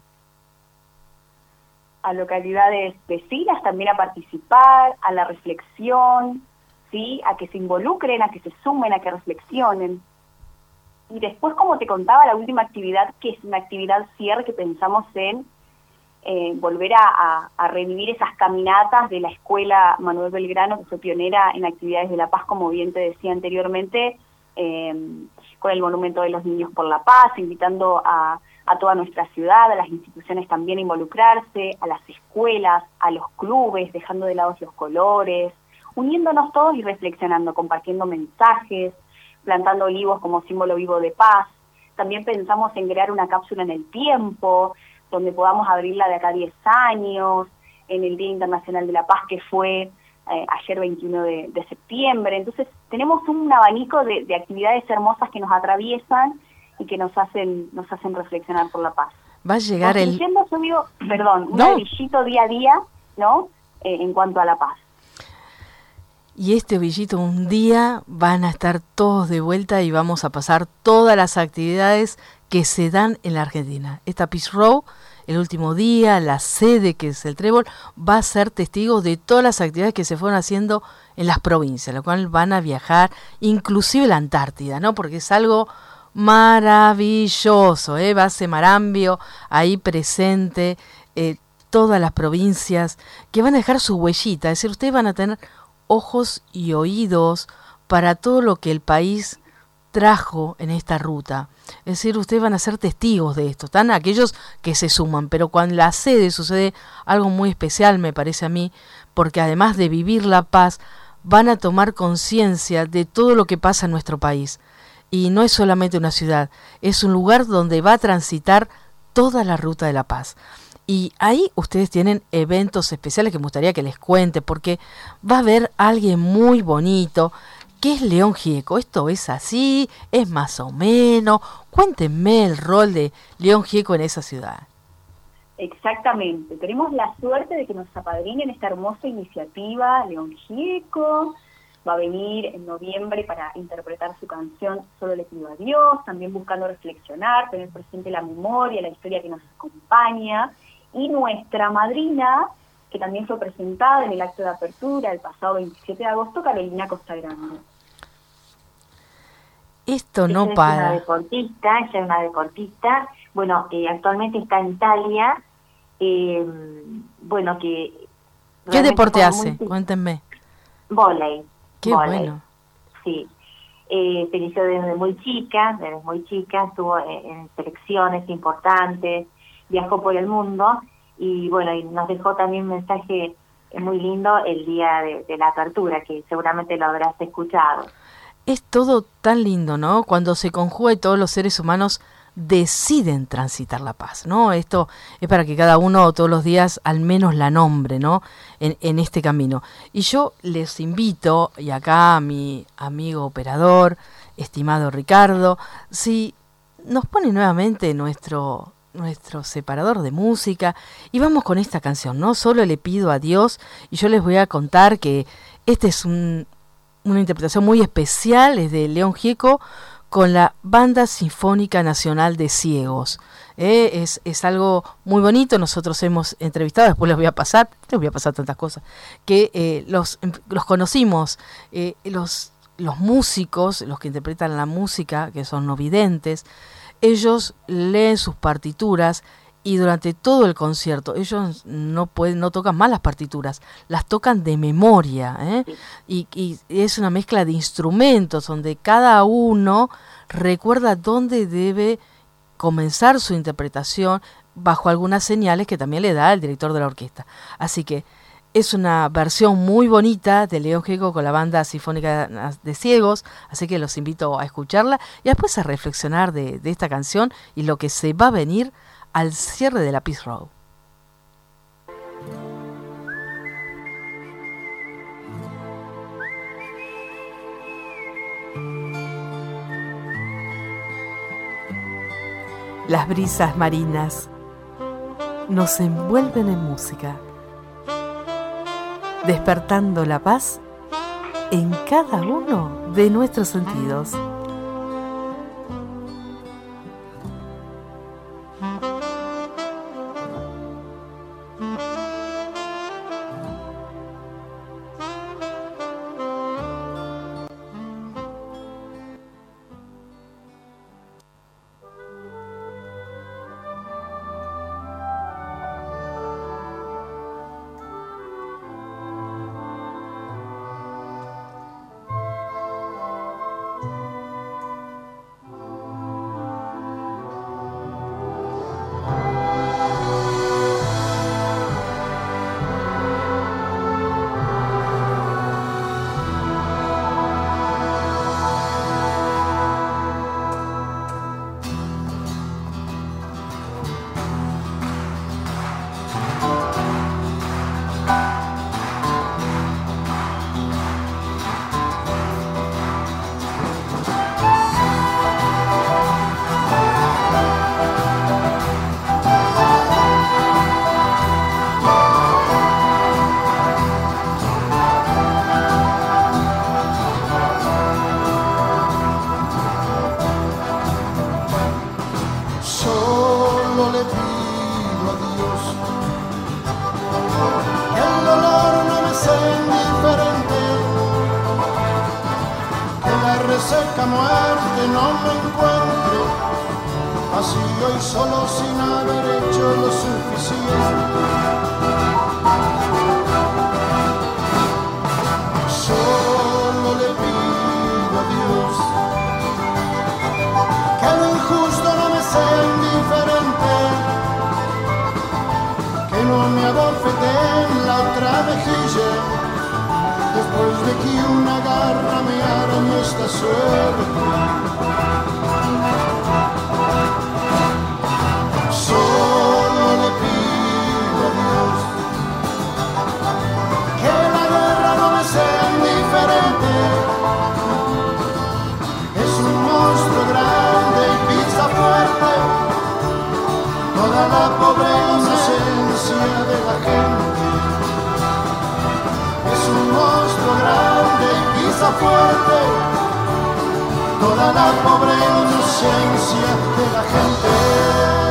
a localidades vecinas también a participar, a la reflexión, ¿sí? A que se involucren, a que se sumen, a que reflexionen. Y después, como te contaba, la última actividad, que es una actividad cierre, que pensamos en eh, volver a, a, a revivir esas caminatas de la Escuela Manuel Belgrano, que fue pionera en actividades de la paz, como bien te decía anteriormente, eh, con el Monumento de los Niños por la Paz, invitando a... a toda nuestra ciudad, a las instituciones también a involucrarse, a las escuelas, a los clubes, dejando de lado los colores, uniéndonos todos y reflexionando, compartiendo mensajes, plantando olivos como símbolo vivo de paz. También pensamos en crear una cápsula en el tiempo, donde podamos abrirla de acá a diez años, en el Día Internacional de la Paz, que fue eh, ayer veintiuno de, de septiembre. Entonces tenemos un abanico de, de actividades hermosas que nos atraviesan y que nos hacen nos hacen reflexionar por la paz. Va a llegar el... Yo digo, perdón, un no. ovillito día a día, ¿no? Eh, en cuanto a la paz. Y este ovillito, un día van a estar todos de vuelta y vamos a pasar todas las actividades que se dan en la Argentina. Esta Peace Row, el último día, la sede que es el Trébol, va a ser testigo de todas las actividades que se fueron haciendo en las provincias, lo cual van a viajar, inclusive la Antártida, ¿no? Porque es algo maravilloso, ¿eh? Va a ser Marambio ahí presente, eh, todas las provincias que van a dejar su huellita, es decir, ustedes van a tener ojos y oídos para todo lo que el país trajo en esta ruta. Es decir, ustedes van a ser testigos de esto, están aquellos que se suman, pero cuando la sede sucede algo muy especial, me parece a mí, porque además de vivir la paz, van a tomar conciencia de todo lo que pasa en nuestro país. Y no es solamente una ciudad, es un lugar donde va a transitar toda la ruta de la paz. Y ahí ustedes tienen eventos especiales que me gustaría que les cuente, porque va a haber alguien muy bonito, que es León Gieco. ¿Esto es así? ¿Es más o menos? Cuéntenme el rol de León Gieco en esa ciudad. Exactamente. Tenemos la suerte de que nos apadrinen esta hermosa iniciativa, León Gieco. Va a venir en noviembre para interpretar su canción Solo le pido a Dios, también buscando reflexionar, tener presente la memoria, la historia que nos acompaña. Y nuestra madrina, que también fue presentada en el acto de apertura el pasado veintisiete de agosto, Carolina Costa Grande. Esto no ella para. Es una deportista, ella es una deportista. Bueno, eh, actualmente está en Italia. Eh, bueno, que... ¿Qué deporte hace? Muy... Cuéntenme. Vóley. Qué Vóley. Bueno. Sí. Eh, se inició desde muy chica, desde muy chica, estuvo en, en selecciones importantes, viajó por el mundo y bueno, y nos dejó también un mensaje muy lindo el día de, de la apertura, que seguramente lo habrás escuchado. Es todo tan lindo, ¿no? Cuando se conjuga y todos los seres humanos deciden transitar la paz, ¿no? Esto es para que cada uno todos los días al menos la nombre, ¿no? En, en este camino. Y yo les invito, y acá a mi amigo operador, estimado Ricardo, si nos pone nuevamente nuestro, nuestro separador de música, y vamos con esta canción, ¿no? Solo le pido a Dios, y yo les voy a contar que este es un, una interpretación muy especial, es de León Gieco, con la Banda Sinfónica Nacional de Ciegos. Eh, es, es algo muy bonito. Nosotros hemos entrevistado, después les voy a pasar, les voy a pasar tantas cosas, que eh, los, los conocimos, eh, los, los músicos, los que interpretan la música, que son no videntes, ellos leen sus partituras y durante todo el concierto ellos no pueden, no tocan más las partituras, las tocan de memoria, ¿eh? y, y es una mezcla de instrumentos donde cada uno recuerda dónde debe comenzar su interpretación bajo algunas señales que también le da el director de la orquesta. Así que es una versión muy bonita de León Gieco con la Banda Sinfónica de Ciegos, así que los invito a escucharla y después a reflexionar de, de esta canción y lo que se va a venir al cierre de la Peace Road. Las brisas marinas nos envuelven en música, despertando la paz en cada uno de nuestros sentidos. Seca muerte no me encuentre vacío y solo sin haber hecho lo suficiente. Solo le pido a Dios que lo injusto no me sea indiferente, que no me abofete en la otra mejilla después de que una garra me arañó esta suerte. Solo le pido a Dios que la guerra no me sea indiferente. Es un monstruo grande y pisa fuerte toda la pobre inocencia de la gente. Es un monstruo grande y pisa fuerte toda la pobre inocencia de la gente.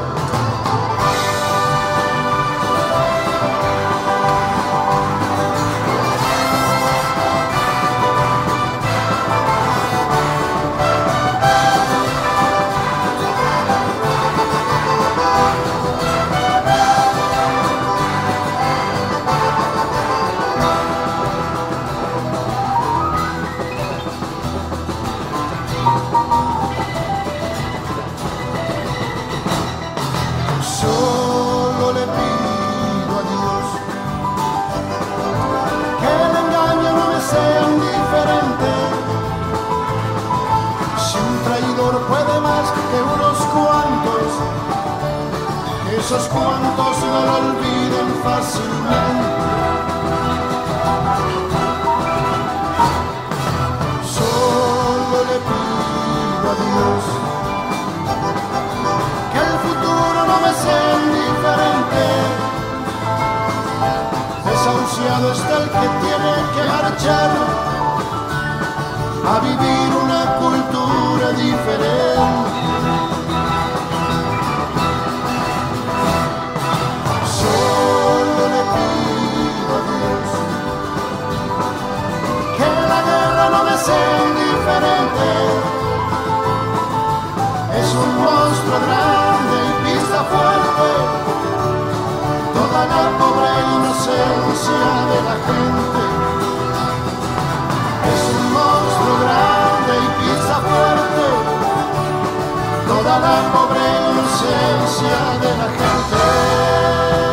Esos cuantos no lo olviden fácilmente. Solo le pido a Dios que el futuro no me sea indiferente. Desahuciado está el que tiene que marchar a vivir una cultura monstruo grande y pisa fuerte toda la pobre inocencia de la gente. Es un monstruo grande y pisa fuerte toda la pobre inocencia de la gente.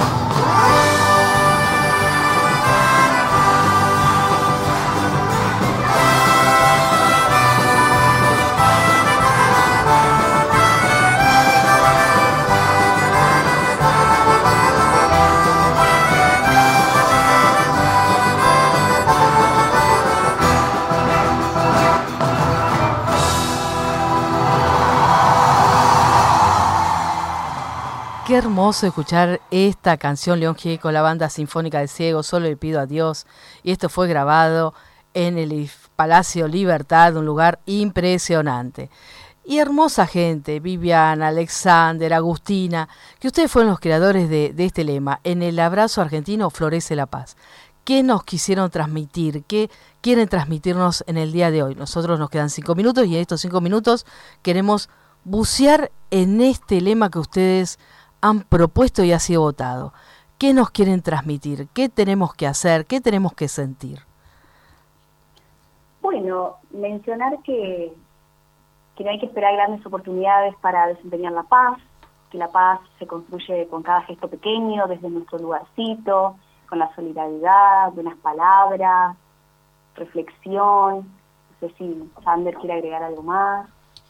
Qué hermoso escuchar esta canción, León Gieco, la banda sinfónica de Ciego, Solo le pido a Dios. Y esto fue grabado en el Palacio Libertad, un lugar impresionante. Y hermosa gente, Viviana, Alexander, Agustina, que ustedes fueron los creadores de, de este lema, en el abrazo argentino florece la paz. ¿Qué nos quisieron transmitir? ¿Qué quieren transmitirnos en el día de hoy? Nosotros nos quedan cinco minutos y en estos cinco minutos queremos bucear en este lema que ustedes han propuesto y ha sido votado. ¿Qué nos quieren transmitir? ¿Qué tenemos que hacer? ¿Qué tenemos que sentir? Bueno, mencionar que, que no hay que esperar grandes oportunidades para desempeñar la paz, que la paz se construye con cada gesto pequeño, desde nuestro lugarcito, con la solidaridad, buenas palabras, reflexión. No sé si Sander quiere agregar algo más.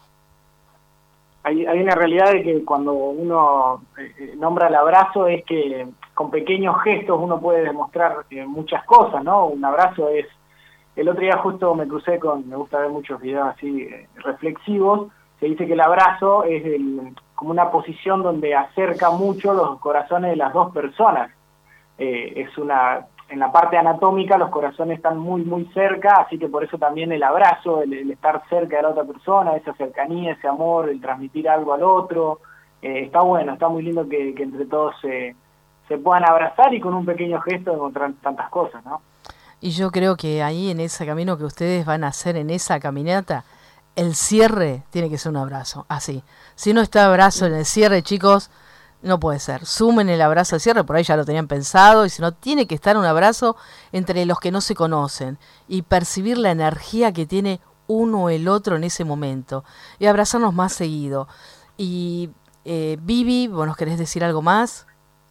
Hay, hay una realidad de que cuando uno eh, nombra el abrazo es que con pequeños gestos uno puede demostrar eh, muchas cosas, ¿no? Un abrazo es... El otro día justo me crucé con... Me gusta ver muchos videos así eh, reflexivos. Se dice que el abrazo es el, como una posición donde acerca mucho los corazones de las dos personas. Eh, es una... En la parte anatómica los corazones están muy, muy cerca, así que por eso también el abrazo, el, el estar cerca de la otra persona, esa cercanía, ese amor, el transmitir algo al otro, eh, está bueno, está muy lindo que, que entre todos se, se puedan abrazar y con un pequeño gesto encontrar tantas cosas, ¿no? Y yo creo que ahí en ese camino que ustedes van a hacer, en esa caminata, el cierre tiene que ser un abrazo, así. Si no está abrazo en el cierre, chicos... No puede ser. Sumen el abrazo de cierre, por ahí ya lo tenían pensado, y si no, tiene que estar un abrazo entre los que no se conocen y percibir la energía que tiene uno o el otro en ese momento y abrazarnos más seguido. Y eh, Vivi, ¿vos nos querés decir algo más?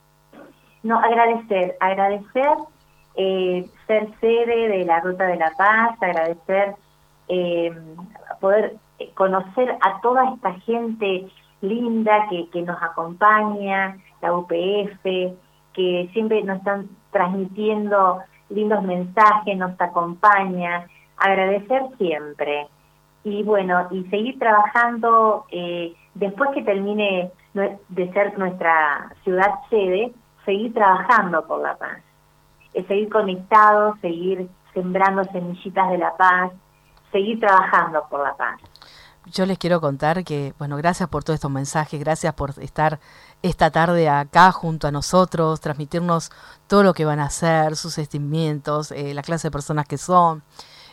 No, agradecer, agradecer eh, ser sede de la Ruta de la Paz, agradecer eh, poder conocer a toda esta gente linda que, que nos acompaña, la U P F, que siempre nos están transmitiendo lindos mensajes, nos acompaña, agradecer siempre. Y bueno, y seguir trabajando, eh, después que termine de ser nuestra ciudad sede, seguir trabajando por la paz, eh, seguir conectados, seguir sembrando semillitas de la paz, seguir trabajando por la paz. Yo les quiero contar que, bueno, gracias por todos estos mensajes, gracias por estar esta tarde acá junto a nosotros, transmitirnos todo lo que van a hacer, sus sentimientos, eh, la clase de personas que son.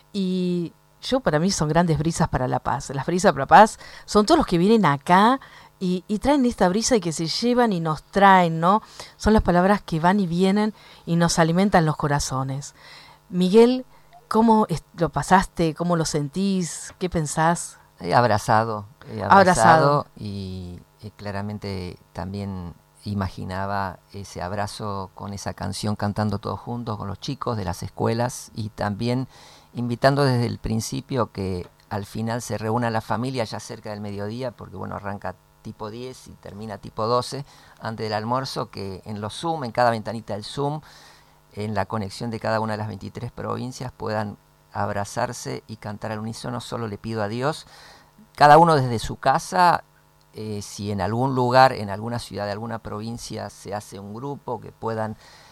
Y yo, para mí, son grandes brisas para la paz. Las brisas para la paz son todos los que vienen acá y, y traen esta brisa y que se llevan y nos traen, ¿no? Son las palabras que van y vienen y nos alimentan los corazones. Miguel, ¿cómo lo pasaste? ¿Cómo lo sentís? ¿Qué pensás? He abrazado, he abrazado, abrazado. Y, y claramente también imaginaba ese abrazo con esa canción cantando todos juntos con los chicos de las escuelas y también invitando desde el principio que al final se reúna la familia ya cerca del mediodía, porque bueno, arranca tipo diez y termina tipo doce, antes del almuerzo, que en los Zoom, en cada ventanita del Zoom, en la conexión de cada una de las veintitrés provincias puedan abrazarse y cantar al unísono, solo le pido a Dios, cada uno desde su casa. Eh, si en algún lugar, en alguna ciudad de alguna provincia se hace un grupo que puedan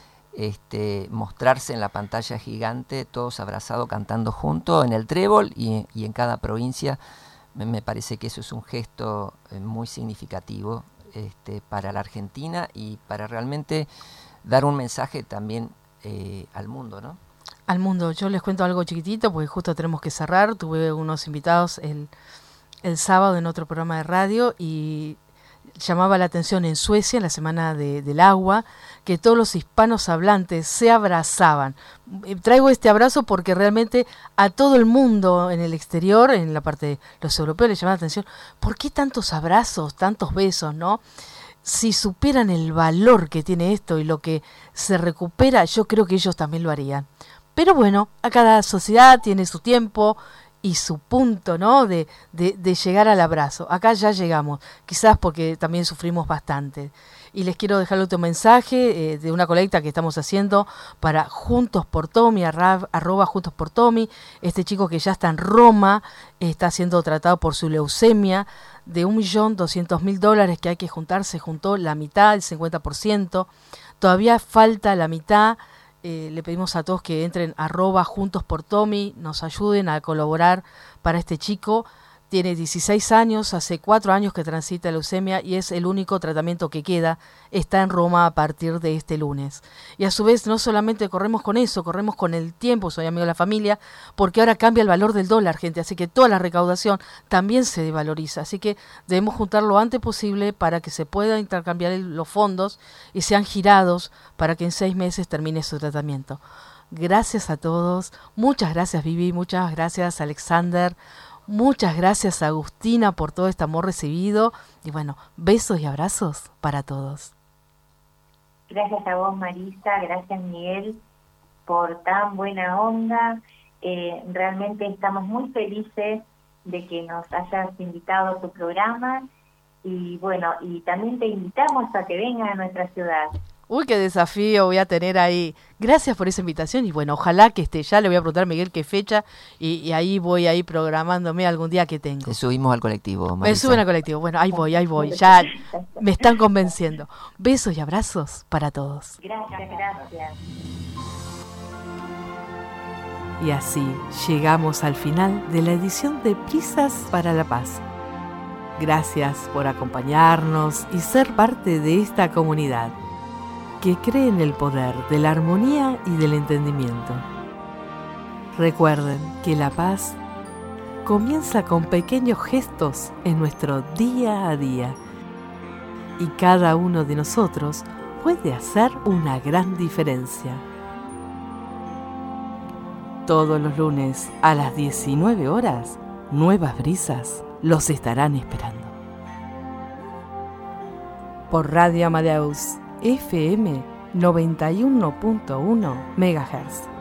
este, mostrarse en la pantalla gigante, todos abrazados cantando juntos en el trébol y, y en cada provincia, me, me parece que eso es un gesto eh, muy significativo este, para la Argentina y para realmente dar un mensaje también eh, al mundo, ¿no? Al mundo. Yo les cuento algo chiquitito porque justo tenemos que cerrar. Tuve unos invitados el el sábado en otro programa de radio y llamaba la atención en Suecia, en la Semana de, del Agua, que todos los hispanos hablantes se abrazaban. Traigo este abrazo porque realmente a todo el mundo en el exterior, en la parte de los europeos, les llamaba la atención, ¿por qué tantos abrazos, tantos besos, no? Si supieran el valor que tiene esto y lo que se recupera, yo creo que ellos también lo harían. Pero bueno, a cada sociedad tiene su tiempo y su punto, ¿no? De, de, de llegar al abrazo. Acá ya llegamos, quizás porque también sufrimos bastante. Y les quiero dejar otro mensaje eh, de una colecta que estamos haciendo para Juntos por Tommy, arra, arroba Juntos por Tommy, este chico que ya está en Roma, eh, está siendo tratado por su leucemia, de un millón doscientos mil dólares que hay que juntar, se juntó la mitad, el cincuenta por ciento, todavía falta la mitad. Eh, le pedimos a todos que entren arroba Juntos por Tommy, nos ayuden a colaborar para este chico. Tiene dieciséis años, hace cuatro años que transita leucemia y es el único tratamiento que queda. Está en Roma a partir de este lunes. Y a su vez no solamente corremos con eso, corremos con el tiempo, soy amigo de la familia, porque ahora cambia el valor del dólar, gente, así que toda la recaudación también se devaloriza. Así que debemos juntar lo antes posible para que se pueda intercambiar el, los fondos y sean girados para que en seis meses termine su tratamiento. Gracias a todos, muchas gracias Vivi, muchas gracias Alexander. Muchas gracias Agustina por todo este amor recibido y bueno, besos y abrazos para todos. Gracias a vos Marisa, gracias Miguel por tan buena onda. Eh, realmente estamos muy felices de que nos hayas invitado a tu programa y bueno, y también te invitamos a que vengas a nuestra ciudad. Uy, qué desafío voy a tener ahí. Gracias por esa invitación y bueno, ojalá que esté. Ya le voy a preguntar a Miguel qué fecha y, y ahí voy a ir programándome algún día que tengo. Te subimos al colectivo, Marisa. Me suben al colectivo. Bueno, ahí voy, ahí voy. Ya me están convenciendo. Besos y abrazos para todos. Gracias, gracias. Y así llegamos al final de la edición de Brisas para la Paz. Gracias por acompañarnos y ser parte de esta comunidad que cree en el poder de la armonía y del entendimiento. Recuerden que la paz comienza con pequeños gestos en nuestro día a día y cada uno de nosotros puede hacer una gran diferencia. Todos los lunes a las diecinueve horas, Nuevas Brisas los estarán esperando. Por Radio Amadeus F M noventa y uno punto uno megahertz.